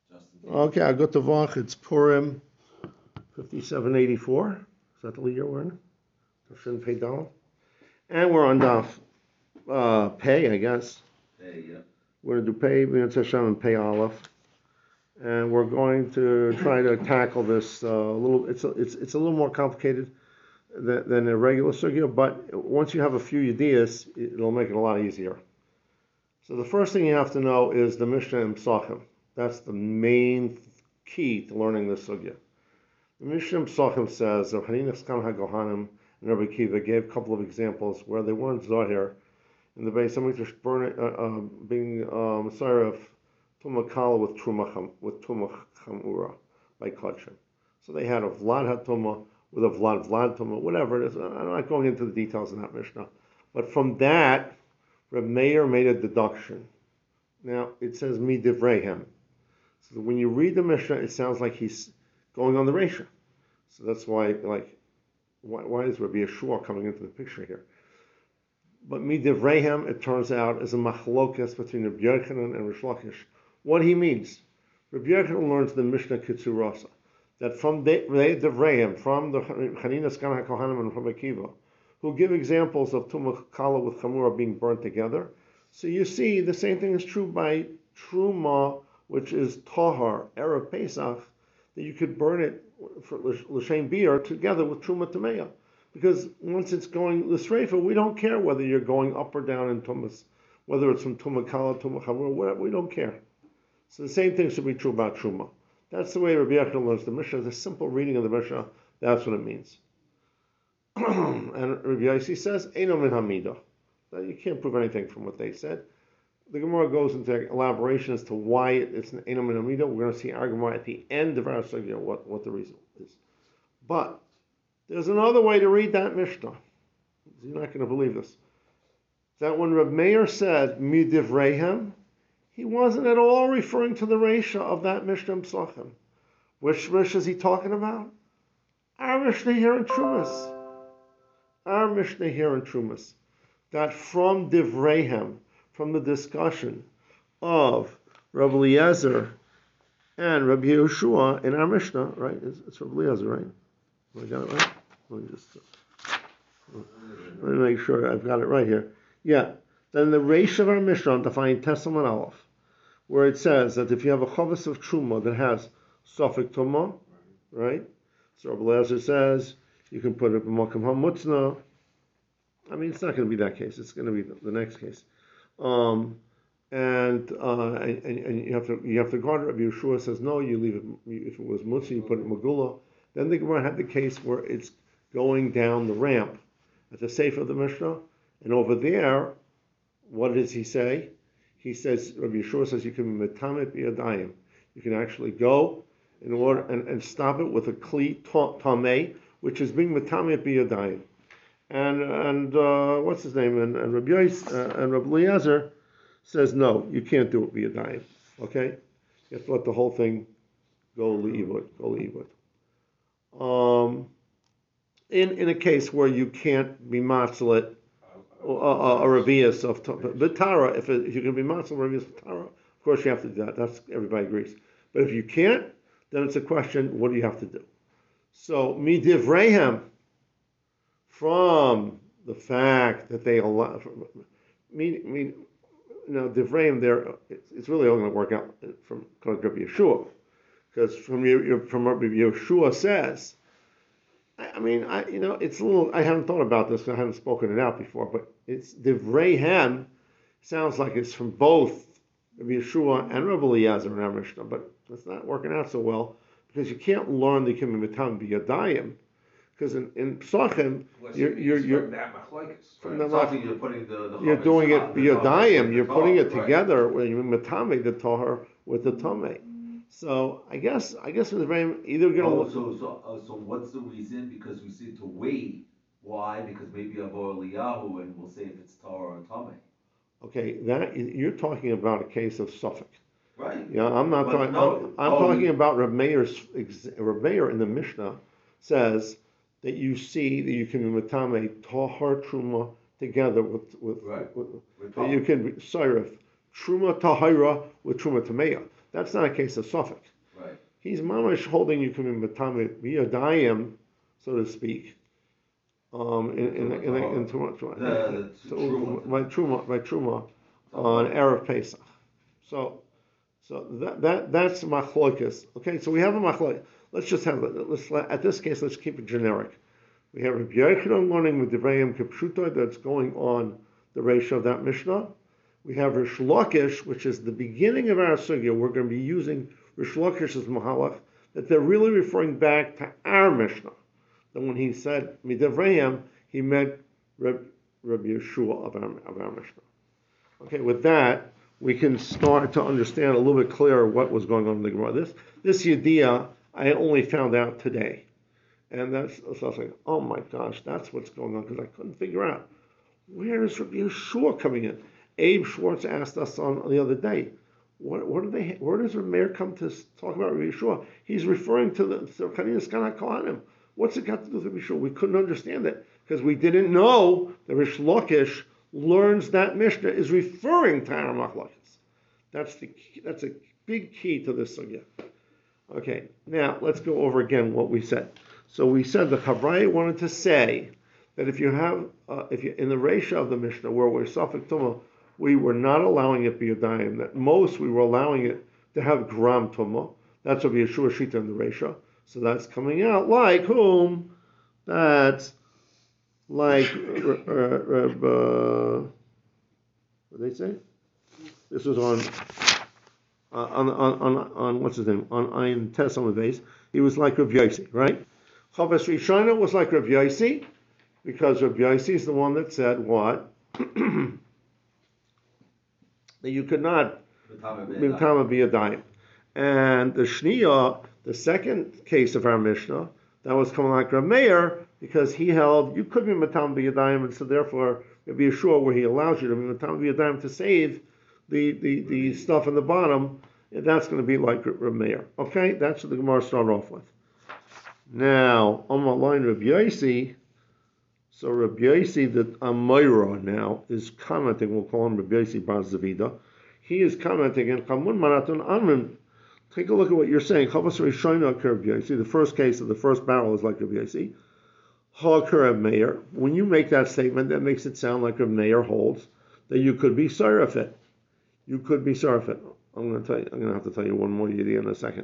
just in case. Okay, I got the Vach. It's Purim 5784. Is that the year we're in? Tafshin Pei Dal. And we're on Daf Pei, I guess. Hey, yeah. We're going to do Pei, B'nai Hashem, and Pei Aleph. And we're going to try to tackle this little. It's a little more complicated than a regular sugya, but once you have a few ideas, it'll make it a lot easier. So the first thing you have to know is the Mishnah and Psachim. That's the main key to learning this sugya. The Mishnah and Psachim says that Hanina Skan HaGohanim and Rabbi Kiva gave a couple of examples where they weren't Zahir in the base. Somebody just being Messiah of Tumakala with Tumach Chamura by Kachim. So they had a Vlad HaTumah with a Vlad Tumah, whatever it is. I'm not going into the details in that Mishnah. But from that, Reb Meir made a deduction. Now, it says Midivrehem. So when you read the Mishnah, it sounds like he's going on the Resha. So that's why, why is Rabbi Yeshua coming into the picture here? But Midivrehem, it turns out, is a machlokas between Rabbi Yochanan and Rish Lakish. What he means, Rabbi Yochanan learns the Mishnah Kitzurasa, that from Devrehem, from the Chanina Skan HaKohanim and Rabbi Kiva, who give examples of Tumah Kala with Chamura being burnt together. So you see, the same thing is true by Truma, which is Tahar, Erev Pesach, that you could burn it for L'Shem Beer together with Truma Tameya. Because once it's going L'Sreifa, we don't care whether you're going up or down in Tumas, whether it's from Tumah Kala, Tumah Chamura, whatever, we don't care. So the same thing should be true about Truma. That's the way Rabbi Yochanan learns the Mishnah. It's a simple reading of the Mishnah. That's what it means. And Rabbi Yossi says, Eino min hamidah. You can't prove anything from what they said. The Gemara goes into elaboration as to why it's an Eino min hamidah. We're going to see our Gemara at the end of our sugya what the reason is. But there's another way to read that Mishnah. You're not going to believe this. That when Reb Meir said midivreihem, he wasn't at all referring to the Resha of that Mishnah Psachim. Which Mishnah is he talking about? Our Mishnah here in Trumas. Our Mishnah here in Trumas. That from Divreihem, from the discussion of Rabbi Eliezer and Rabbi Yehoshua in our Mishnah, right? It's Rabbi Eliezer, right? I got it right? Let me make sure I've got it right here. Yeah. Then the Reish of our Mishnah on defining Testament Aleph, where it says that if you have a chavis of Truma that has Sofik Tumah, right? So Rabbi Eliezer says you can put it in Makam HaMutzna. I mean, it's not going to be that case. It's going to be the next case. And you have to guard it. Rabbi Yeshua says no. You leave it. If it was Mutzi, you put it in Megillah. Then the Gemara had the case where it's going down the ramp at the Sefer of the Mishnah, and over there, what does he say? He says, Rabbi Yeshua says you can be metamet biyadayim. You can actually go in order and stop it with a kli tameh, which is being metamet biyadayim. And what's his name? And Rabbi Eliezer says no, you can't do it biyadayim. Okay, you have to let the whole thing go leivut. In a case where you can't be matzlet a revius of Tara, if you can be matzlet revius of Tara, of course you have to do that. That's everybody agrees. But if you can't, then it's a question: what do you have to do? So midivreihem, from the fact that they allow, divreihem there, it's really only going to work out from Rabbi Yeshua, because from Rabbi Yeshua says. I mean, it's a little. I haven't thought about this. I haven't spoken it out before, but it's Divrei sounds like it's from both Rabbi Yeshua and Rabbi Eliezer in our Mishnah, but it's not working out so well because you can't learn the Kimim Mitam b'Yadayim, because in Psachim you're doing it b'Yadayim. You're putting it together when you Mitame the Tahar with the Tomei. So I guess it's very either going to. So what's the reason? Because we see to wait. Why? Because maybe Avo Eliyahu, and we'll say if it's Torah or Tameh. Okay, that you're talking about a case of Suffolk. Right. Yeah, I'm not talking. No, I'm talking about Reb Meir in the Mishnah says that you see that you can be Matame Tahar Truma together with that you can be Syrif Truma Tahira with Truma Tameya. That's not a case of Suffolk. Right. He's mamash holding you can be matame biyadayim, so to speak. In truma on Erev Pesach. So that's machlokas. Okay, so we have a machlokas. Let's just have at this case. Let's keep it generic. We have Rabbi Yochanan learning with Devrayim Kipshuta that's going on the ratio of that Mishnah. We have Rish Lakish, which is the beginning of our sugya. We're going to be using Rish Lakish's mahalach, that they're really referring back to our Mishnah. That when he said Midevrayim, he meant Rabbi Yeshua of our Mishnah. Okay, with that, we can start to understand a little bit clearer what was going on in the Gemara. This Yediyah, I only found out today. And so I was like, oh my gosh, that's what's going on, because I couldn't figure out, where is Rabbi Yeshua coming in? Abe Schwartz asked us on the other day, where does Rabbi Meir come to talk about Rabbi Yeshua? He's referring to the Kanias Kana Kohanim. What's it got to do with Rabbi Yeshua? We couldn't understand it, because we didn't know that Rish Lakish learns that Mishnah is referring to our Machlokes. That's a big key to this sugya. Okay, now let's go over again what we said. So we said the Chavraya wanted to say that if you in the ratio of the Mishnah where we're Safek Tumah, we were not allowing it biyadayim. That most we were allowing it to have gram Tumah. That's what Yeshua Shita in the ratio. So that's coming out like whom? That's like what did they say? This was on what's his name? On Ayin Tes on the base. He was like Rav Yossi, right? Chavis Rishona was like Rav Yossi, because Rav Yossi is the one that said what? That you could not Bintama be a dime. And the Shniya, the second case of our Mishnah, that was coming like Rav Meir, because he held you could be Matam be a dime, and so therefore it'd be a shore where he allows you to be Matam be a dime to save the stuff in the bottom. That's going to be like Rav Meir. Okay, that's what the Gemara started off with. Now, on my line, Rabbi Yossi, so Rabbi Yossi, the Amayra now, is commenting, we'll call him Rabbi Yossi Bar Zavida. He is commenting, and Chamun Maratun Amrim, take a look at what you're saying. Chavas Rishona Rabbi Yossi, the first case of the first barrel is like Rabbi Yossi. Ha Meir. When you make that statement, that makes it sound like Rabbi Meir holds that you could be Sarafit. You could be Sarafit. I'm going to have to tell you one more yiddi in a second.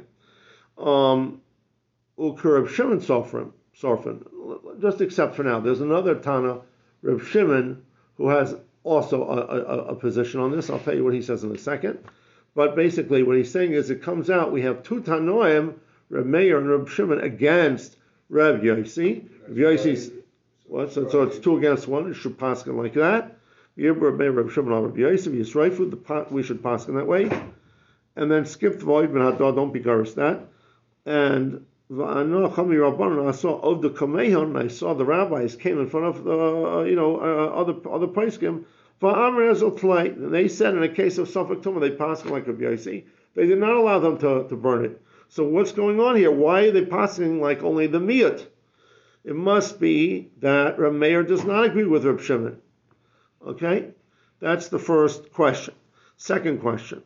Reb Shimon Sofrim, just accept for now. There's another Tana, Reb Shimon, who has also a position on this. I'll tell you what he says in a second. But basically, what he's saying is it comes out, we have two Tanoim, Reb Meir and Reb Shimon, against Reb Yossi. Reb Yossi's, what? So it's 2 against 1. It should paskin like that. Reb Meir, Reb Shimon, Reb Yossi, we should paskin that way. And then skip the void, but don't be garis that. And I saw of the Kamehan, I saw the rabbis came in front of the other poskim. And they said in a case of Suffolk Tumah, they passed like Rabbi Yossi. They did not allow them to burn it. So what's going on here? Why are they passing like only the miyut? It must be that Reb Meir does not agree with Reb Shimon. Okay, that's the first question. Second question.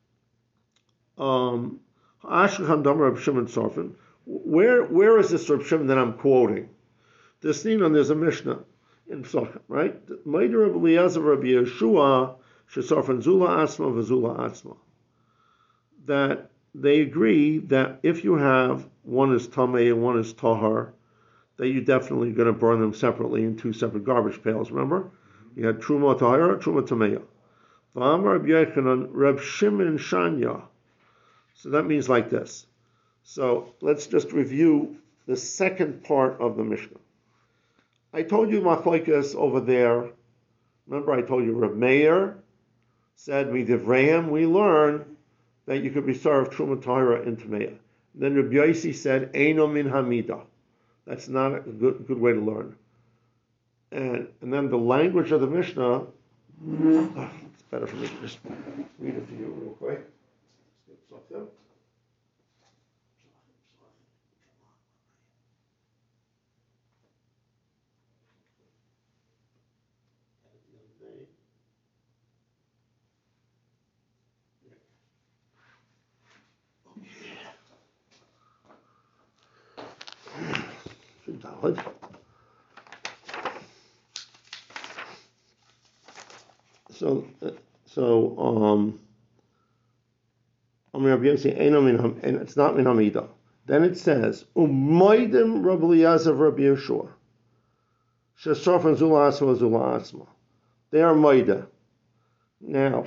Ashkan Damar Reb Shimon Sarfin. Where is this Reb Shimon that I'm quoting? There's a Mishnah in Pesachim, right? Meider Reb Eliezer Reb Yeshua Shesarfin Zula Asma V'Zula Atzma. That they agree that if you have one is Tameh and one is Tahar, that you're definitely going to burn them separately in 2 separate garbage pails. Remember, you had Truma Tahara, Truma Tameh. V'Amar Reb Yochanan Reb Shimon Shanya. So that means like this. So let's just review the second part of the Mishnah. I told you Machlokes over there. Remember, I told you Reb Meir said Midivrayim. We learn that you could be served Truma Tahara in Tameya. Then Reb Yossi said Eino min Hamida. That's not a good way to learn. And then the language of the Mishnah. It's better for me to just read it to you real quick. valid. So, Rabbi Yossi, and it's not min hamida. Then it says, Umaydim Rabbi Eliezer Rabbi Yeshua. Shesofan Zula Asma Zula Asma. They are Maida. Now,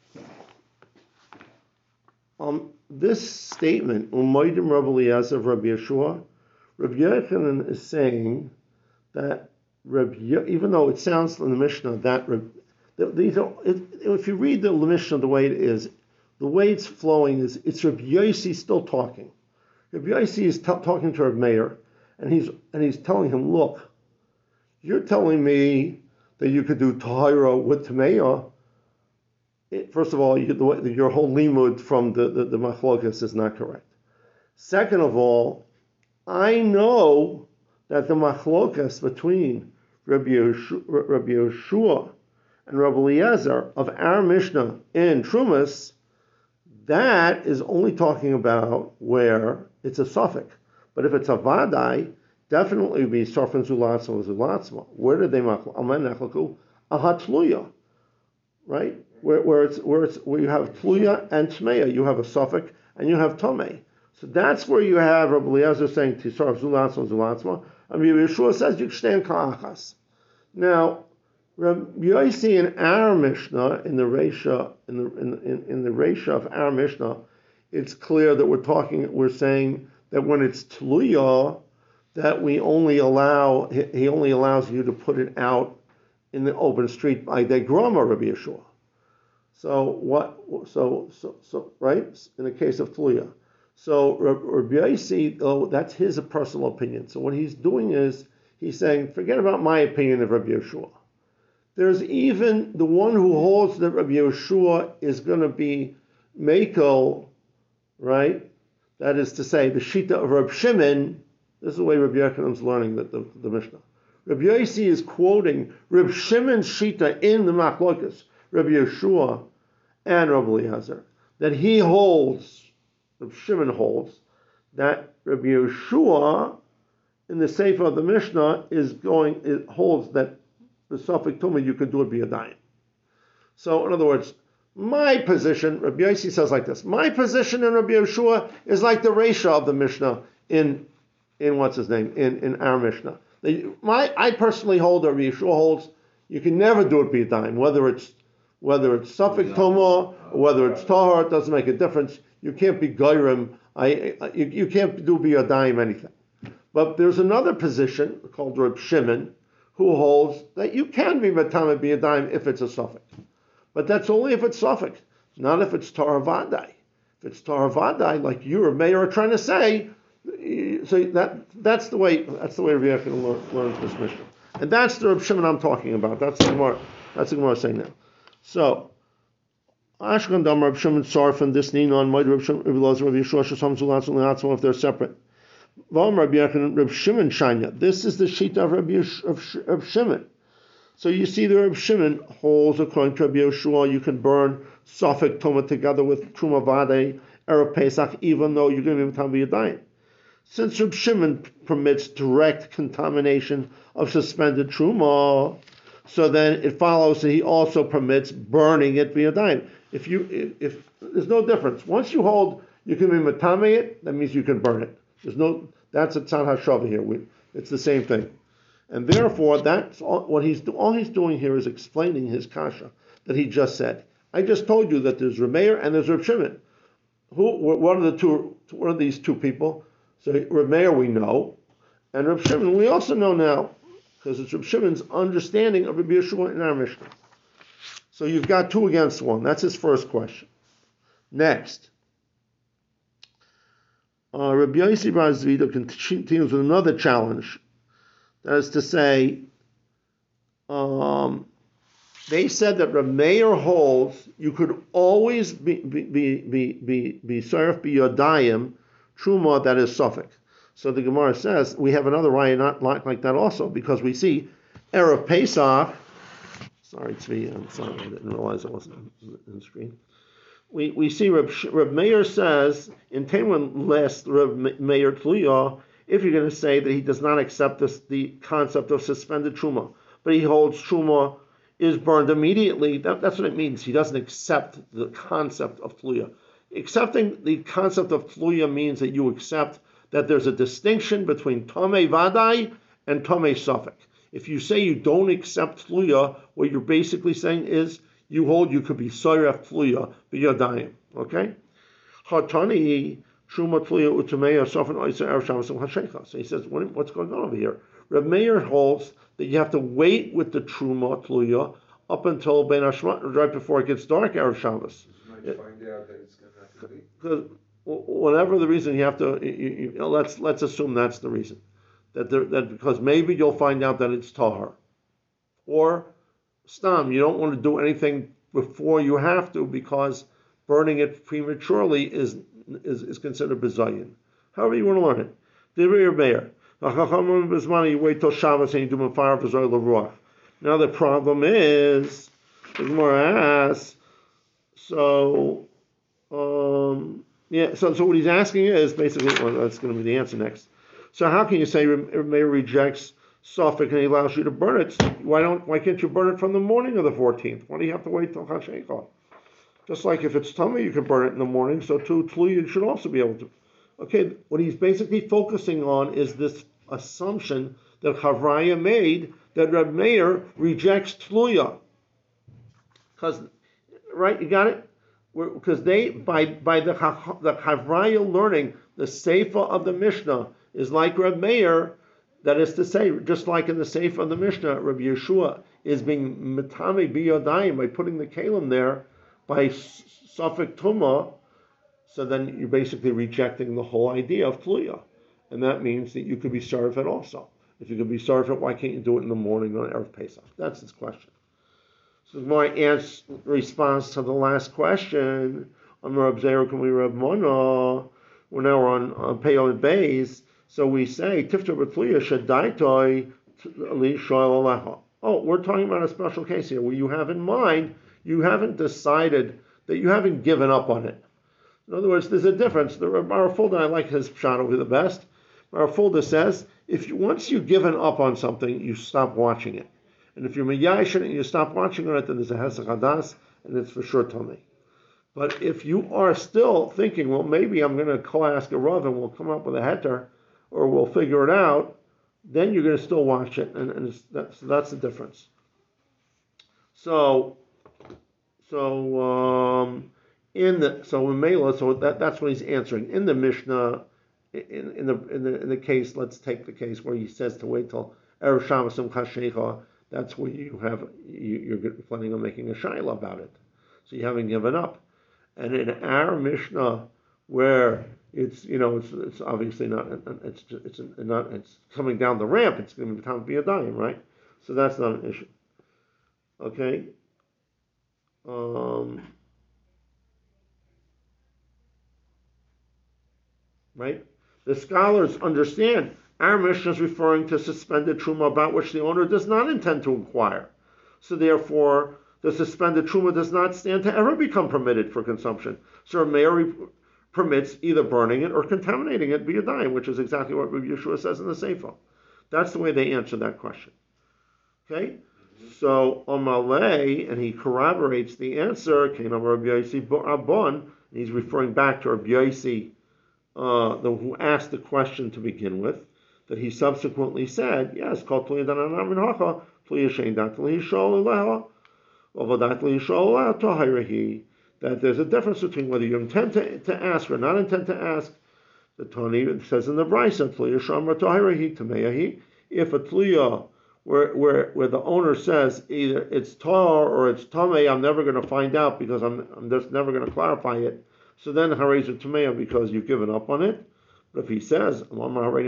this statement, Umaydim Rabbi Eliezer Rabbi Yeshua, Rabbi Yochanan is saying that even though it sounds in the Mishnah that these are, if you read the Mishnah the way it is, the way it's flowing is it's Rabbi Yossi still talking. Rabbi Yossi is talking to Rabbi Meir, and he's telling him, look, you're telling me that you could do Tahira with Tameya. First of all, your whole limud from the Machlokas is not correct. Second of all, I know that the Machlokas between Rabbi Yeshua and Rabbi Eliezer of our Mishnah in Trumas, that is only talking about where it's a suffix. But if it's a vadai, definitely would be sarfin zulatzma zulatzma. Where did they machlaku? Ahatluya, right? Where you have tluya and tmeya, you have a suffix and you have tomei. So that's where you have Rabbi Eliezer saying tisarf zulatzma zulatzma, and Rabbi Yeshua says you stand ka'achas. Now, Rabbi Yossi in our Mishnah, in the Reisha, in the Reisha of our Mishnah, it's clear that we're saying that when it's tluya, that he only allows you to put it out in the open street by degrama, Rabbi Yeshua. So right in the case of tluya. So Rabbi Yossi, that's his personal opinion. So what he's doing is he's saying, forget about my opinion of Rabbi Yeshua. There's even the one who holds that Rabbi Yeshua is going to be Mekel, right? That is to say, the Shita of Rabbi Shimon. This is the way Rabbi Yochanan's learning the Mishnah. Rabbi Yossi is quoting Rabbi Shimon's Shita in the Machlokas, Rabbi Yeshua and Rabbi Eliezer, that he holds, Rabbi Shimon holds, that Rabbi Yeshua in the Sefer of the Mishnah holds that the suffix tumah you can do it biyadayim. So in other words, my position, Rabbi Yossi says like this, my position in Rabbi Yeshua is like the Reisha of the Mishnah in what's his name, in our Mishnah. I personally hold, or Rabbi Yeshua holds, you can never do it biyadayim, whether it's suffix tumah or whether it's tahar, it doesn't make a difference. You can't be gairim, you can't do biyadayim anything. But there's another position called Rabbi Shimon, who holds that you can be matame biyadayim if it's a suffix. But that's only if it's suffix, not if it's taravadai. If it's taravadai, like you or Meir are trying to say, so that's the way Rabbi Yochanan learns this Mishnah. And that's the Rabbi Shimon I'm talking about. That's the Gemara saying now. So, Ashkan Dam Rabbi Shimon Sarfin, this Ninon, Might Rabbi Shimon, Rabbi Elazar, Rabbi Yeshua, Shasam Zulatz, Leatzma, if they're separate. Rabbi Shimon Shanya. This is the Shita of Shimon. So you see the Rabbi Shimon holds according to Rabbi Yeshua, you can burn suffix tumah together with truma vade, erev Pesach, even though you're going to be matam b'yadayim. Since Rabbi Shimon permits direct contamination of suspended truma, so then it follows that he also permits burning it b'yadayim. If there's no difference. Once you hold you can be matame it, that means you can burn it. That's a tzad hashava here. It's the same thing, and therefore that's all he's doing here is explaining his kasha that he just said. I just told you that there's Reb Meir and there's Reb Shimon. What are these two people? So Reb Meir we know, and Reb Shimon we also know now because it's Reb Shimon's understanding of Rabbi Yeshua in our Mishnah. So you've got 2 against 1. That's his first question. Next. Rabbi Yossi Bar Zvido continues with another challenge. That is to say, they said that Rabbi Meir holds you could always be served biyadayim truma that is suffix. So the Gemara says we have another raya not like that also because we see erev Pesach. Sorry, Tzvi, I'm sorry, I didn't realize it wasn't in the screen. We see Reb Meir says in Teman last Reb Meir Tluya if you're going to say that he does not accept the concept of suspended truma, but he holds truma is burned immediately, that's what it means. He doesn't accept the concept of tluya. Accepting the concept of tluya means that you accept that there's a distinction between tomei vadai and tomei safek. If you say you don't accept tluya, what you're basically saying is you hold you could be soyref tluya b'yadayim. Okay? Hatani truma tluya utumeya sofen oisa erev shabbos hashecha. So he says, what's going on over here? Reb Meir holds that you have to wait with the truma tluya up until ben hashmat, right before it gets dark erev Shabbos. You might find out that it's going to have to be. Because whatever the reason, you have to. Let's assume that's the reason. That because maybe you'll find out that it's tahar, or stam. You don't want to do anything before you have to because burning it prematurely is considered bizayin. However you want to learn it. Divrei Meir. You wait till Shabbos and you do mafar v'zoy l'ruach. Now the problem is, the Gemara asks, so what he's asking is basically, well, that's going to be the answer next. So how can you say Meir rejects Suffolk and he allows you to burn it? Why can't you burn it from the morning of the 14th? Why do you have to wait till Hashecha? Just like if it's tummy, you can burn it in the morning, so too Tluya you should also be able to. Okay, what he's basically focusing on is this assumption that Chavraya made that Reb Meir rejects Tluya. Because, right, you got it? Because they, by the Chavraya learning, the Seifa of the Mishnah is like Reb Meir, that is to say, just like in the Seifa of the Mishnah, Reb Yeshua is being Metame Biyodayim by putting the Kalim there by Safek Tumah. So then you're basically rejecting the whole idea of Tluya. And that means that you could be Sarfet also. If you could be Sarfet, why can't you do it in the morning on Erev Pesach? That's his question. So my response to the last question, Amar Abzeru can we Reb Mona, we're now on Peyot Beis, so we say, Tifter B'Tluya Shadaitoi Li Shoel Alecha. Oh, we're talking about a special case here where you have in mind, you haven't decided that you haven't given up on it. In other words, there's a difference. The Marafulda, I like his shot over the best. Marafulda says, once you've given up on something, you stop watching it. And if you're Miyash and you stop watching it, then there's a Hesach Hadas, and it's for sure Tomei. But if you are still thinking, well, maybe I'm going to call ask a Rav and we'll come up with a heter, or we'll figure it out, then you're going to still watch it, and that's the difference. So that's what he's answering in the Mishnah. In the case, let's take the case where he says to wait till Erev Shabbos and Chashecha. That's where you're planning on making a shaila about it. So you haven't given up. And in our Mishnah, where it's obviously not, it's coming down the ramp. It's going to be time to be a dime, right? So that's not an issue. Okay. Right? The scholars understand our Mishnah is referring to suspended truma about which the owner does not intend to inquire. So therefore, the suspended truma does not stand to ever become permitted for consumption. So Meir permits either burning it or contaminating it b'yadayim, which is exactly what Rabbi Yeshua says in the Seifa. That's the way they answer that question. Okay? So Amalei, and he corroborates the answer, came over Rabbi Yossi Abon, and he's referring back to Rabbi Yossi, who asked the question to begin with, that he subsequently said, yes, that there's a difference between whether you intend to ask or not intend to ask. The Tani says in the Brisa, if a tluya where the owner says either it's tar or it's tamei, I'm never going to find out because I'm just never going to clarify it. So then harezu tamei because you've given up on it. But if he says then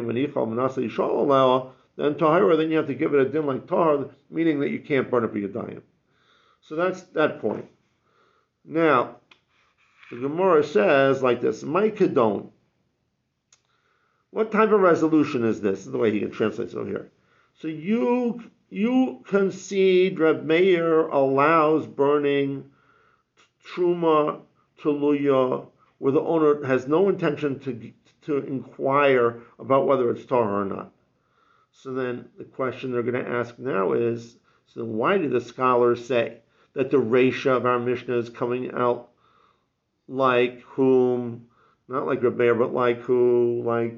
tahira, then you have to give it a din like tar, meaning that you can't burn it b'yadayim. So that's that point. Now the Gemara says like this: my kedon. What type of resolution is this? This is the way he can translate it over here. So you concede Reb Meir allows burning truma tuluya where the owner has no intention to inquire about whether it's tahor or not. So then the question they're going to ask now is, so then why do the scholars say that the Reisha of our Mishnah is coming out like whom, not like Rabbi Meir, but like who, like,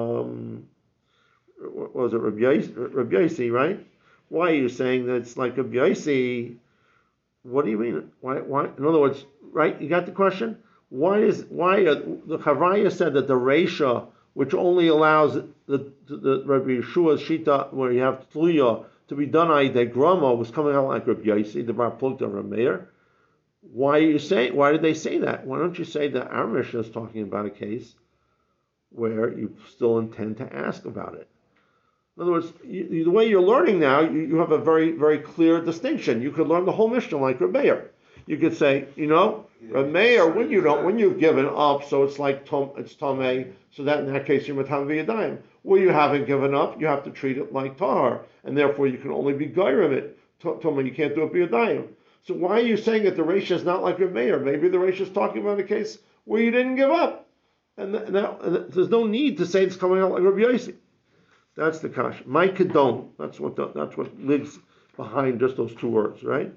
what was it, Rabbi Yossi, right? Why are you saying that it's like Rabbi Yossi? What do you mean? Why? In other words, right? You got the question? Why the Chavraya said that the Reisha, which only allows the Rabbi Yeshua's Shita, where you have Tluya, to be done Aidei Grama, was coming out like Rabbi Yossi, the Bar Plukta of Rabbi Meir. Why did they say that? Why don't you say that our Mishnah is talking about a case where you still intend to ask about it? In other words, the way you're learning now, you have a very, very clear distinction. You could learn the whole Mishnah like Rabbi Meir. You could say, Rabbi Meir, when you've given up, so it's like it's Tomei, so that in that case you're Matam V'Yadayim. Where you haven't given up, you have to treat it like Tahar, and therefore you can only be Gair of it. Tomei, you can't do it V'Yadayim. So why are you saying that the Reisha is not like Rabbi Meir? Maybe the Reisha is talking about a case where you didn't give up. And there's no need to say it's coming out like Rabbi Yossi. That's the kasha. My kedon. That's what lives behind just those two words, right?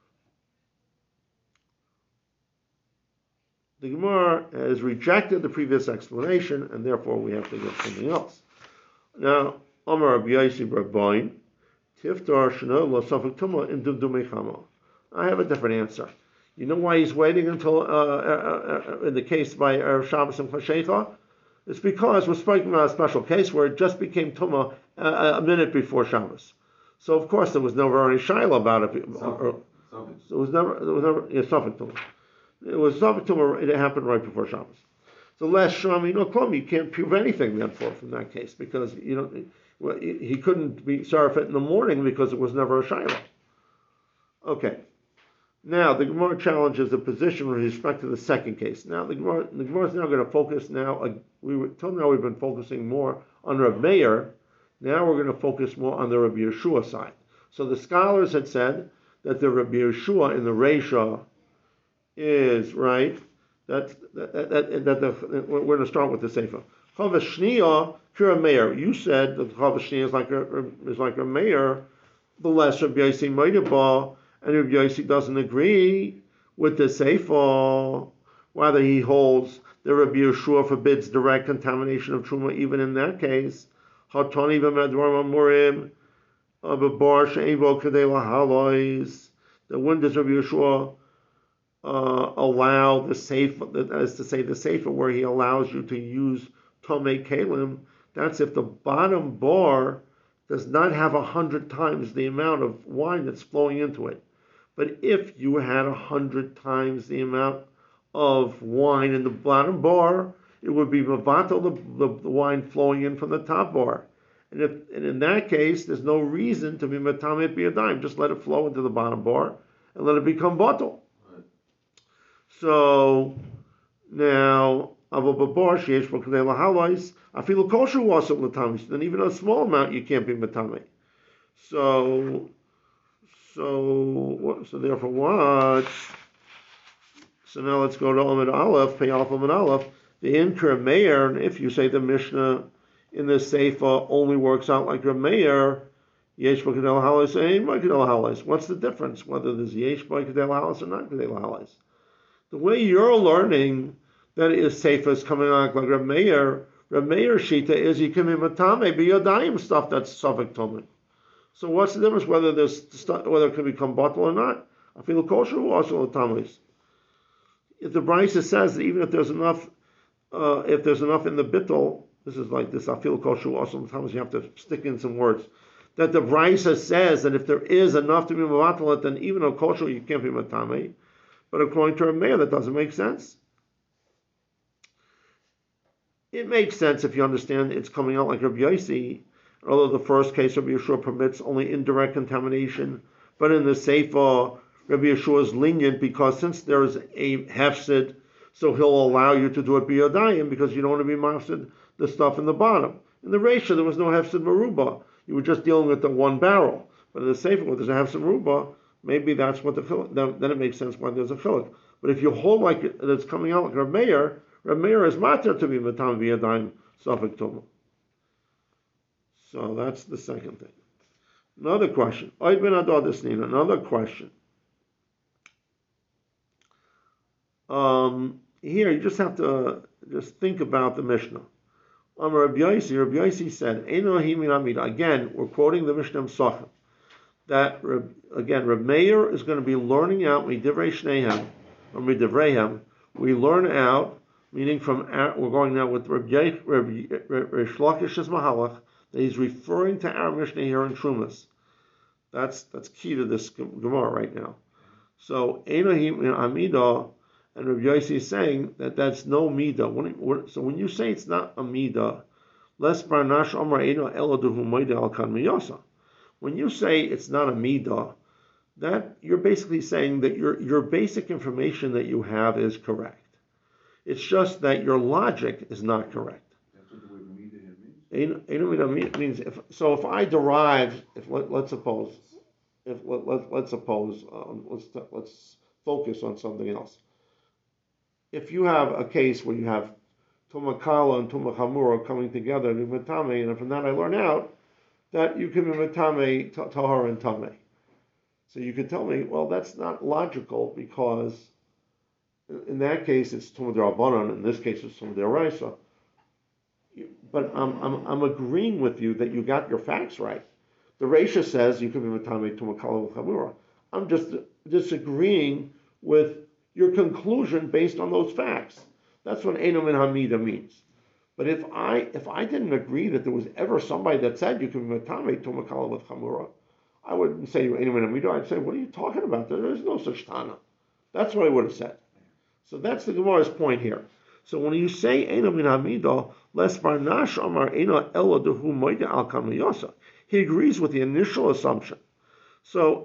The Gemara has rejected the previous explanation, and therefore we have to get something else. Now, Amar Rabbi Yossi Rabbain, Tiftar Shana Lo Safek Tuma in Dumdumei Chama. I have a different answer. You know why he's waiting until, in the case by Erev Shabbos and Chashecha? It's because we're speaking about a special case where it just became Tumah a minute before Shabbos. So of course there was never any shaila about it. It was never Safek Tumah. It was Safek Tumah. It happened right before Shabbos. So less Shami no Klum. You can't prove anything then from that case because he couldn't be sarafet in the morning because it was never a shaila. Okay. Now, the Gemara challenges the position with respect to the second case. Now, the Gemara is now going to focus till now we've been focusing more on Rabbi Meir. Now we're going to focus more on the Rabbi Yeshua side. So the scholars had said that the Rabbi Yeshua in the Reisha is, right, we're going to start with the Sefer. Chava Shniya, Kira Meir. You said that Chava Shniya is like a Meir, the less Rabbi Yossi Meidabah. And Rabbi Yossi doesn't agree with the Sefer, whether he holds that Rabbi Yeshua forbids direct contamination of Truma, even in that case. Hatani b'medvarim amurim b'bar she'evo kadei lahalois. That when does Rabbi Yeshua allow the Sefer, as to say the Sefer, where he allows you to use Tomei Kalim? That's if the bottom bar does not have 100 times the amount of wine that's flowing into it. But if you had 100 times the amount of wine in the bottom bar, it would be mavato, the wine flowing in from the top bar. And in that case, there's no reason to be matamit biyadayim. Just let it flow into the bottom bar and let it become bottle. Right. So now, avobabar sheyesh b'knei lahalais afilu kosher wasel l'tamis. Then even a small amount you can't be matamit. So therefore what? So now let's go to Amid Aleph, Pei Aleph Amid Aleph. The Inkar Meir, if you say the Mishnah in the Seifa only works out like a Meir, Yesh B'Kedel Halas, Ein B'Kedel Halas. What's the difference whether there's Yesh B'Kedel Halas or not Kedel Halas? The way you're learning that is Seifa is coming out like a Meir Shita is you can be Matame, be Yodayim stuff that's Safek Tumah. So what's the difference whether it can become bottle or not? I feel kosher or also tamis. If the Brisa says that even if there's enough in the bittul, this is like this. I feel kosher or also tamis. You have to stick in some words. That the Brisa says that if there is enough to be mavatal, then even a kosher you can't be matame. But according to a mayor, that doesn't make sense. It makes sense if you understand it's coming out like Rabbi Yossi. Although the first case, Rabbi Yeshua permits only indirect contamination, but in the Sefer, Rabbi Yeshua is lenient because since there is a hefsid, so he'll allow you to do it biyadayim because you don't want to be mafsid the stuff in the bottom. In the Reisha, there was no hefsid maruba. You were just dealing with the one barrel. But in the Sefer, where there's a hefsid maruba, maybe that's what then it makes sense why there's a chiluk. But if you hold like it's coming out like a mayor, Reb Meir is matter to be Matam V'Yadayim Safek Tumah. So that's the second thing. Another question. Oid ben Adad Isnin, another question. Here you just have to just think about the Mishnah. Rabbi Yosi said, again, we're quoting the Mishnah Sachem, that again, Reb Meir is going to be learning out Midivrei Shnehem, or Midivreihem. We learn out, meaning from, we're going now with Reb Shlokish's Mahalach, that he's referring to our Mishnah here in Trumas. That's key to this Gemara right now. So, Elohim Amidah, and Rabbi Yossi is saying that that's no midah. So when you say it's not a midah, les barnash amar eno eladuhu moide al kan miyasa. When you say it's not a midah, that you're basically saying that your basic information that you have is correct. It's just that your logic is not correct. That's what the word midah means. Eno midah means if I derive, let's focus on something else. If you have a case where you have Tumakala and Tumahamura coming together in Matame, and from that I learn out that you can be Matame, Tahar, and Tame. So you could tell me, well, that's not logical because in that case it's Tumah D'Rabbanan, in this case it's Tumah D'Oraisa. But I'm agreeing with you that you got your facts right. The Reisha says you can be Matame, Tumakala, and Hamura. I'm just disagreeing with your conclusion based on those facts. That's what Eino Min Hamida means. But if I didn't agree that there was ever somebody that said you can be Matame Tumakala with Chamura, I wouldn't say Eino Min Hamida. I'd say, what are you talking about? There is no such Tana. That's what I would have said. So that's the Gemara's point here. So when you say Eino Min Hamida, Les Barnash Amar Eino Ela Dehu Moide Al Kamiyasa, he agrees with the initial assumption. So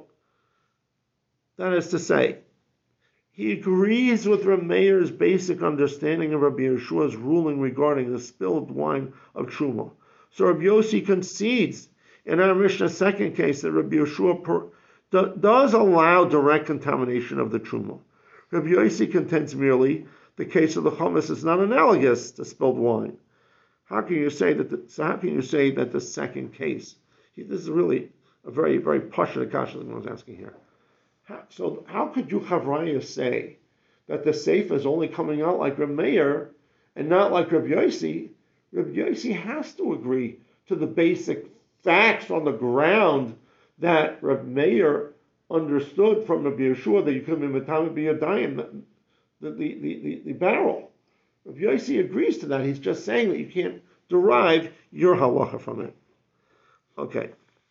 that is to say, he agrees with Reb Meir's basic understanding of Rabbi Yeshua's ruling regarding the spilled wine of Truma. So Rabbi Yossi concedes in our Mishnah's second case that Rabbi Yeshua does allow direct contamination of the Truma. Rabbi Yossi contends merely the case of the Chumash is not analogous to spilled wine. How can you say that the second case? This is really a very, very pashut kasha that I was asking here. So how could you Chavraya say that the Seif is only coming out like Reb Meir and not like Reb Yossi? Reb Yossi has to agree to the basic facts on the ground that Reb Meir understood from Reb Yeshua that you could be Matame B'Yadayim, the barrel. Reb Yossi agrees to that. He's just saying that you can't derive your halacha from it. Okay.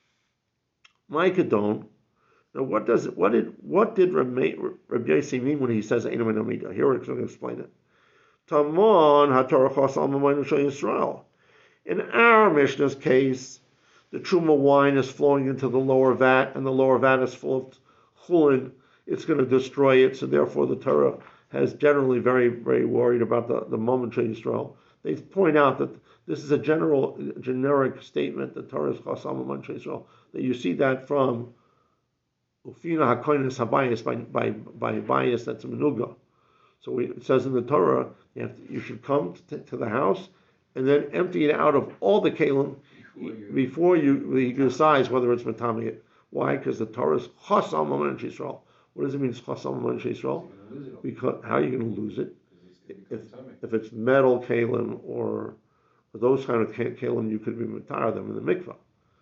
My Kedon. Now, what did Rabbi Yossi mean when he says Eino Min Hamida? Here we're going to explain it. Tamon haTorah chasal mamaynu shel Yisrael. In our Mishnah's case, the Truma wine is flowing into the lower vat, and the lower vat is full of chulin. It's going to destroy it, so therefore the Torah has generally very, very worried about the moment shel Yisrael. They point out that this is a generic statement, the Torah is chasal mamaynu shel Yisrael, that you see that from Ufina hakoinis habayis by bias that's a menuga. So it says in the Torah you should come to the house and then empty it out of all the kalim before you decide whether it's matami. Why? Because the Torah is chasam maman Yisrael. What does it mean? It's chasam maman Yisrael. Because how are you going to lose it? If it's metal kalim or those kind of kalim, you could be matar them in the mikvah.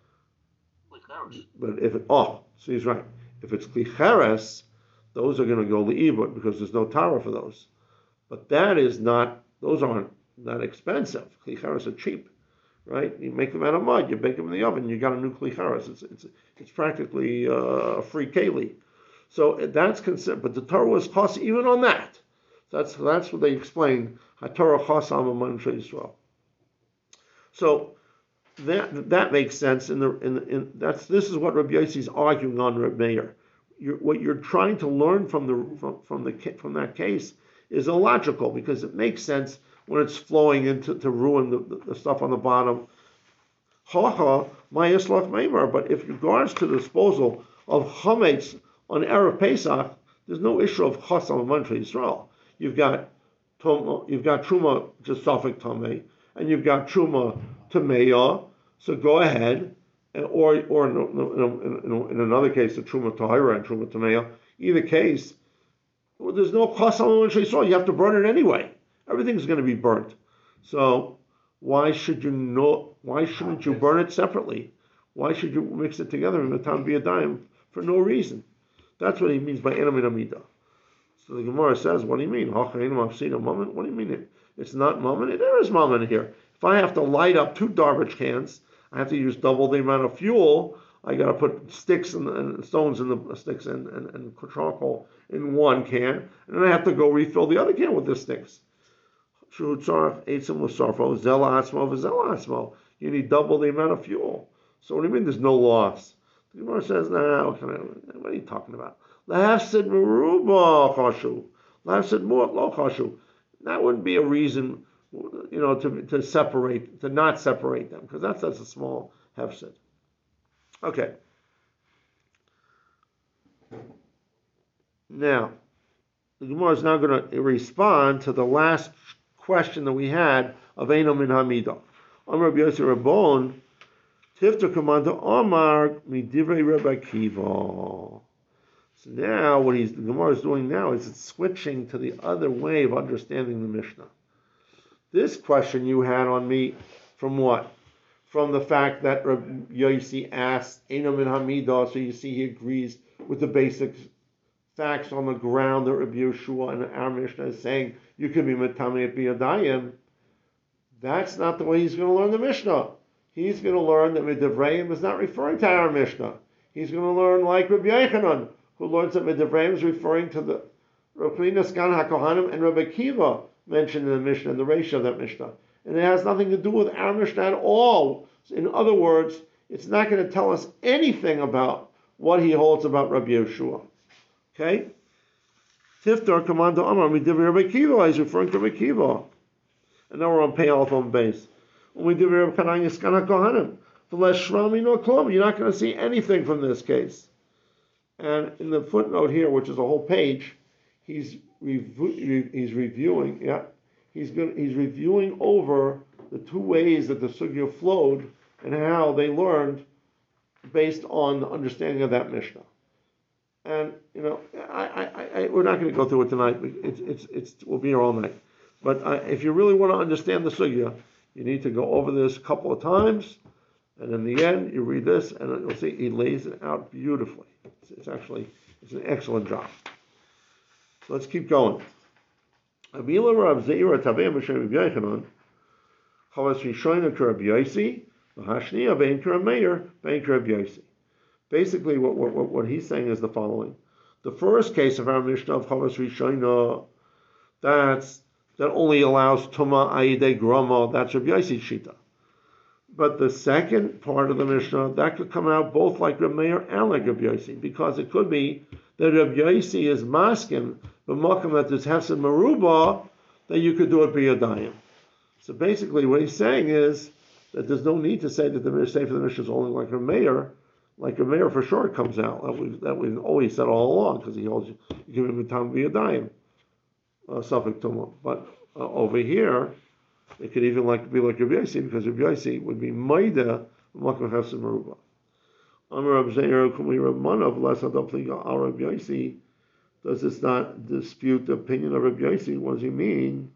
But so he's right. If it's klicheres, those are going to go leibud because there's no tara for those. But those aren't that expensive. Klicheres are cheap, right? You make them out of mud, you bake them in the oven, you got a new klicheres. It's practically a free keli. So that's considered, but the Torah was chas even on that. That's what they explain. HaTorah chas amaman Yisrael. So that makes sense. This is what Rabbi Yossi is arguing on Reb Meir. What you're trying to learn from that case is illogical because it makes sense when it's flowing into to ruin the stuff on the bottom. But if regards to the disposal of chametz on Erev Pesach, there's no issue of chas amaman Yisrael. You've got Toma, you've got Truma just Suffolk Tome, and you've got Truma Tameya. So go ahead, or in another case, the Truma Tahira and Truma Tameya. Either case, well, there's no Chasam when she saw. You have to burn it anyway. Everything's going to be burnt. So why shouldn't you burn it separately? Why should you mix it together in the Tam B'Yadayim for no reason? That's what he means by Enam in Amida. So the Gemara says, what do you mean? What do you mean it's not mammon? There is mammon here. If I have to light up 2 garbage cans, I have to use double the amount of fuel. I got to put sticks and stones in the sticks and charcoal in one can, and then I have to go refill the other can with the sticks. You need double the amount of fuel. So what do you mean there's no loss? The Gemara says, no, what are you talking about? Lahafsid meruba chashu. Lahafsid mu'at lo chashu. That wouldn't be a reason, to separate, to not separate them, because that's a small hefsid. Okay. Now, the Gemara is now going to respond to the last question that we had of Eino min Hamidah. Amar Rabbi Yossi Rabbon, Tifter Commander Omar Midivrei Rabbi Akiva. So now, what the Gemara is doing now is it's switching to the other way of understanding the Mishnah. This question you had on me from what? From the fact that Rabbi Yossi asked Eino min Hamidah, so you see he agrees with the basic facts on the ground that Rabbi Yeshua and our Mishnah is saying you can be Matami at Biyadayim. That's not the way he's going to learn the Mishnah. He's going to learn that Midivreim is not referring to our Mishnah. He's going to learn like Rabbi Yochanan, who learns that Midivreim is referring to the Rabbi Sgan HaKohanim and Rabbi Akiva mentioned in the Mishnah, in the ratio of that Mishnah. And it has nothing to do with our Mishnah at all. In other words, it's not going to tell us anything about what he holds about Rabbi Yeshua. Okay? Tiftar Commander Amar Midivrei Rabbi Akiva. He's referring to Rabbi Akiva. And now we're on Pei Aleph on base. When we do Rabbi Kananya Skana Kohanim, the less Shrami no Klum, you're not going to see anything from this case. And in the footnote here, which is a whole page, he's reviewing. Yeah, he's reviewing over the 2 ways that the sugya flowed and how they learned based on the understanding of that Mishnah. And we're not going to go through it tonight. We'll be here all night. But if you really want to understand the sugya, you need to go over this a couple of times, and in the end, you read this, and you'll see he lays it out beautifully. It's an excellent job. So let's keep going. Basically, what he's saying is the following. The first case of our Mishnah of Chavas Rishona, that only allows Tuma Aide Grama, that's Rabbi Yossi's Shita. But the second part of the Mishnah, that could come out both like Rabbi Meir and like Rabbi Yossi, because it could be that Rabbi Yossi is masking the makam that there's Hefsed Meruba, that you could do it B'Yadayim. So basically what he's saying is that there's no need to say that the Mishnah for the Mishnah is only like Rabbi Meir. Like Rabbi Meir for sure comes out. That we've always said all along, because he holds you give him a time B'Yadayim. Suffolk Tumah. But over here, it could even be like Rabbi Yossi, because Rabbi Yossi would be Maida Makam Hefsed Meruba. Amar Rabbi Zeir Kumi Rabbi Manav Lasadapli Al Rabbi Yossi. Does this not dispute the opinion of Rabbi Yossi? What does he mean?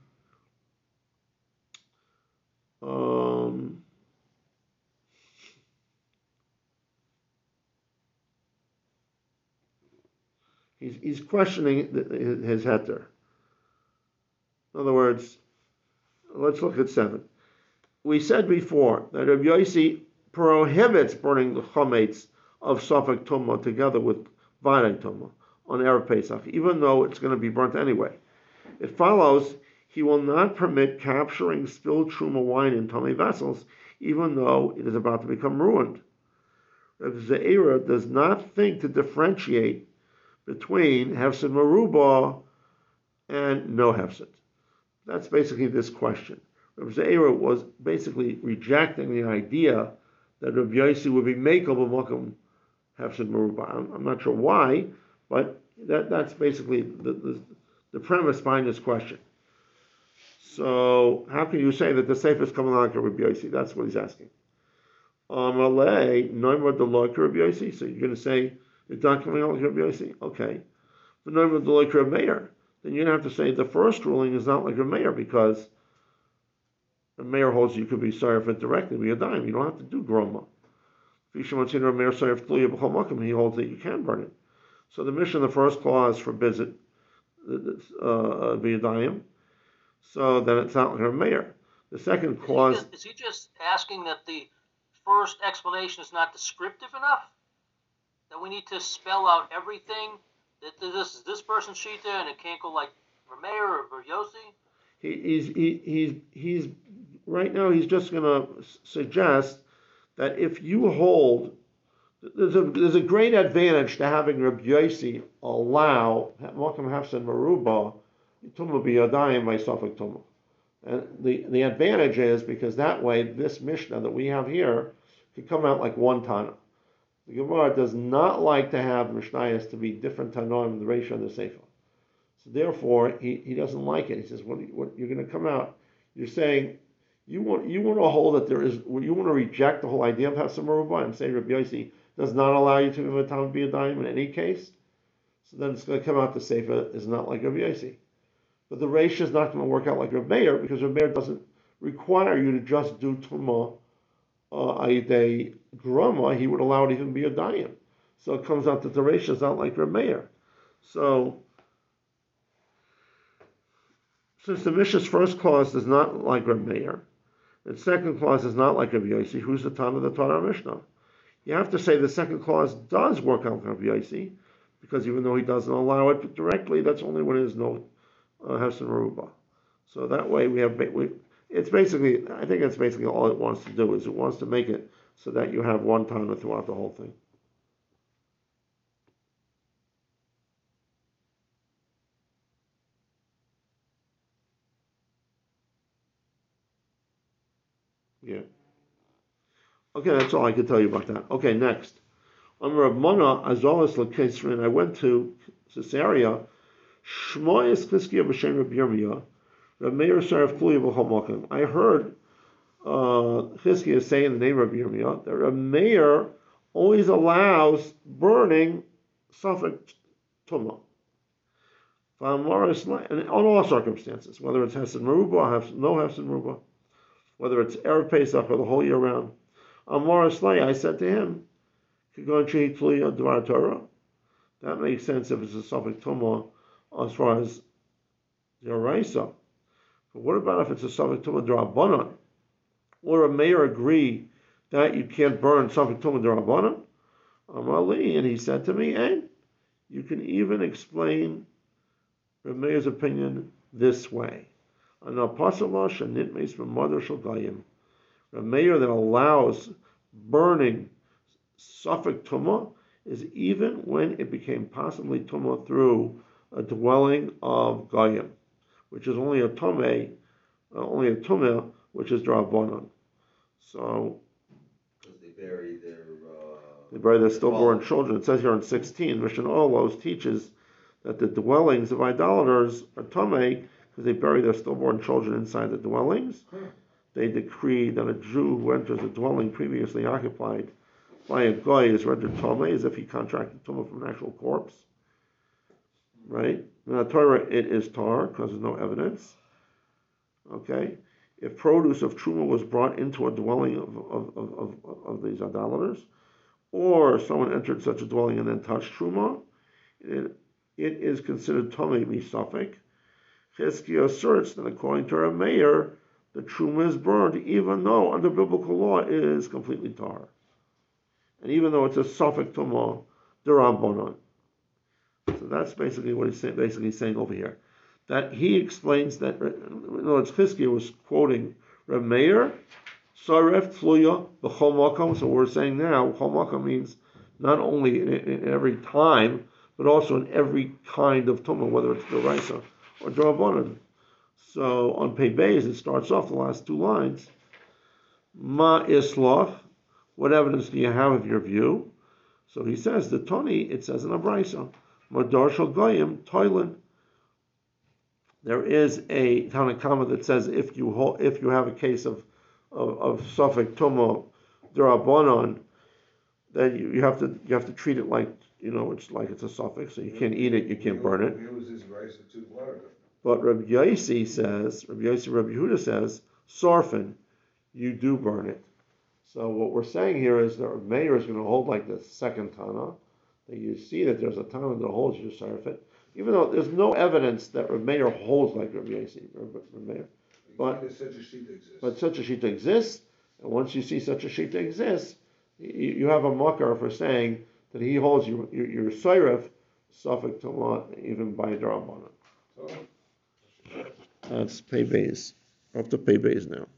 He's questioning his heter. In other words, let's look at 7. We said before that Rabbi Yossi prohibits burning the chametz of Suffolk Tumah together with Vaday Tumah on Erev Pesach, even though it's going to be burnt anyway. It follows he will not permit capturing spilled truma wine in tummy vessels, even though it is about to become ruined. Rabbi Zeira does not think to differentiate between Hefsed Meruba and no Hefsed. That's basically this question. Rabbi Zeira was basically rejecting the idea that Rabbi Yossi would be Mekel b'Makom Hefsed Meruba. I'm not sure why, but that's basically the premise behind this question. So how can you say that the sefer is coming like a Rabbi Yossi? That's what he's asking. Amalei, Noimar Deloik Rabbi Yossi. So you're going to say it's not coming out like Rabbi Yossi? Okay. But Noimar Deloik Rabbi Meir. Then you're going to have to say the first ruling is not like Rabbi Meir because the mayor holds you could be sorry for it directly, be a dime. You don't have to do groma. He holds that you can burn it. So the mission, the first clause forbids it, be a dime. So then it's not like a mayor. The second clause. Is he just asking that the first explanation is not descriptive enough? That we need to spell out everything? That this is this person's shita and it can't go like Rameir or Yossi? He's right now. He's just going to suggest that if you hold, there's a great advantage to having Rabbi Yossi allow Malkam Hafsan Maruba Tumah be Yadayim by Safek Tumah. And the advantage is because that way this Mishnah that we have here could come out like one Tana. The Gemara does not like to have Mishnayos to be different Tanoim, the ratio and the Sefer. So therefore, he doesn't like it. He says, what you're going to come out, you're saying, you want to hold that you want to reject the whole idea of Hafsan Maruba and say Rabbi Yossi does not allow you to have a Tam be a dime in any case. So then it's going to come out the Sefer is not like Rabbi Yossi. But the ratio is not going to work out like Rabbi Meir because Rabbi Meir doesn't require you to just do Tumah Ayidei Grama. He would allow it even be a dime. So it comes out that the ratio is not like Rabbi Meir. So since the Mishnah's first clause is not like Rabbi Meir, the second clause is not like Rabbi Yossi, who's the Tana of the Torah Mishnah? You have to say the second clause does work out like Rabbi Yossi, because even though he doesn't allow it directly, that's only when there's no Hafsan Maruba. So that way it's basically, I think it's basically all it wants to do is it wants to make it so that you have one Tana throughout the whole thing. Yeah. Okay, that's all I can tell you about that. Okay, next. On Rav Mana Azalas Lekesrin, I went to Caesarea. Shmoyes Chizkiya b'Shem Rav Yirmiyah. Rav Meir Saraf Kluya b'Chomokim. I heard Chizkiya say in the name of Rav Yirmiyah that Rav Meir always allows burning Safek Tumah. And on all circumstances, whether it's Hafsan Maruba, no Hafsan Maruba, whether it's Erev Pesach or the whole year round. Amar Aslay, I said to him, that makes sense if it's a Safek Tumah as far as the Oraisa. But what about if it's a Safek Tumah D'Rabbanan? Or a mayor agree that you can't burn Safek Tumah D'Rabbanan? Amali, and he said to me, and you can even explain the mayor's opinion this way. A mayor that allows burning Safek Tumah is even when it became possibly Tumah through a dwelling of Goyim, which is only a Tumah, which is D'Rabbanan. So, because they bury their stillborn children. It says here in 16, Mishnah Olos teaches that the dwellings of idolaters are Tumah because they bury their stillborn children inside the dwellings. They decree that a Jew who enters a dwelling previously occupied by a Goy is rendered Tumah as if he contracted Tumah from an actual corpse. Right? In the Torah, it is tar because there's no evidence. Okay? If produce of Truma was brought into a dwelling of these idolaters, or someone entered such a dwelling and then touched Truma, it is considered Tumah Misafek. Chizkiya asserts that according to our mayor, the Truma is burned, even though under biblical law it is completely tar. And even though it's a Safek Tumah D'Rabbanan. So that's basically what he's saying over here. That he explains that, in other words, Chizkiya was quoting Rav Meir, Saref Tluya B'chol Makom. So we're saying now, B'chol Makom means not only in every time, but also in every kind of Tumah, whether it's D'Oraisa or D'Rabbanan. So on Pei Beis, it starts off the last two lines. Ma Islach, what evidence do you have of your view? So he says, the Toni, it says in a Braisa, Madar Shal Goyim, Toilin, There is a Tanakama that says if you have a case of Safek Tumo Durabonon, then you have to treat it like it's like it's a suffix, so you can't eat it, you can't burn it. But Rabbi Yossi Rabbi Yehuda says, Sorfin, you do burn it. So what we're saying here is that Rabbi Meir is going to hold like the second Tana, that you see that there's a Tana that holds you Sorfin, even though there's no evidence that Rabbi Meir holds like Rabbi Yossi, but such a shita exists, and once you see such a shita exists, you have a makar for saying that he holds your Sorf, Safek Tumat, even by Darabanan. That's Pei Beis. Up to Pei Beis now.